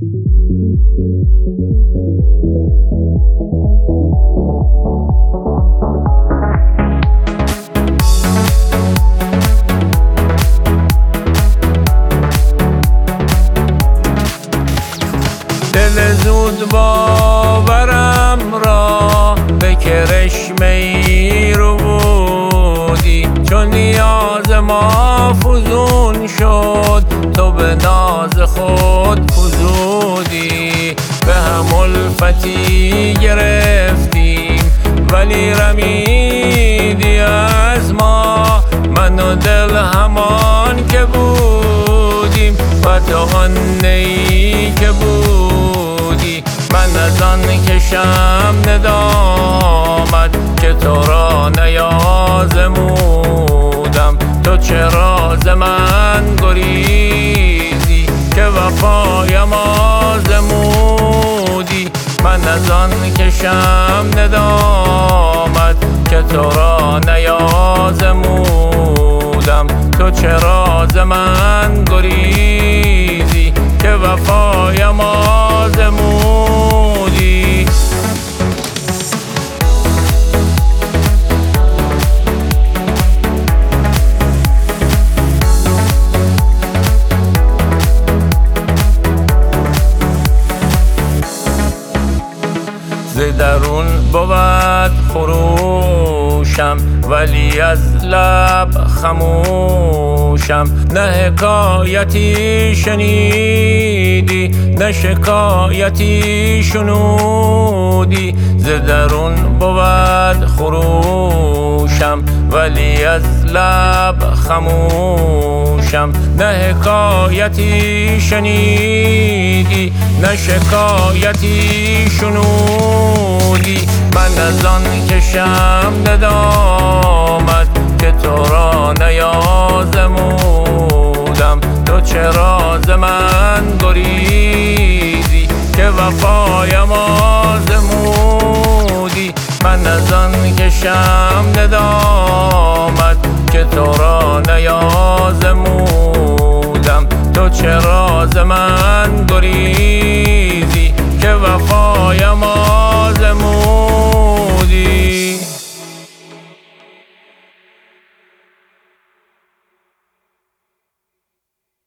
دل زود باورم را به کرشمه ای رو بودی، چون نیاز ما فزون شد تو به ناز خود فزودی. به هم الفتی گرفتیم ولی رمیدی از ما، من و دل همان که بودیم و تو آن نیی که بودی. من از آن کشم ندامت که تو را نیازمودم، تو چرا ز من گریزی که وفایم آزمودی. من از آن کشم ندامت که تو را نیازمودم، تو چرا ز من گریزی که وفایم آزمودی. ز درون بود خروشم ولی از لب خموشم، نه حکایتی شنیدی نه شکایتی شنودی. ز درون بود خروشم ولی از لب خموشم، نه حکایتی شنیدی نه شکایتی شنودی. من از آن کشم ندامت که تو را نیازمودم، تو چرا ز من گریزی که وفایم آزمودی. من از آن کشم ندامت که تو را نیازمودم، تو چرا ز من گریزی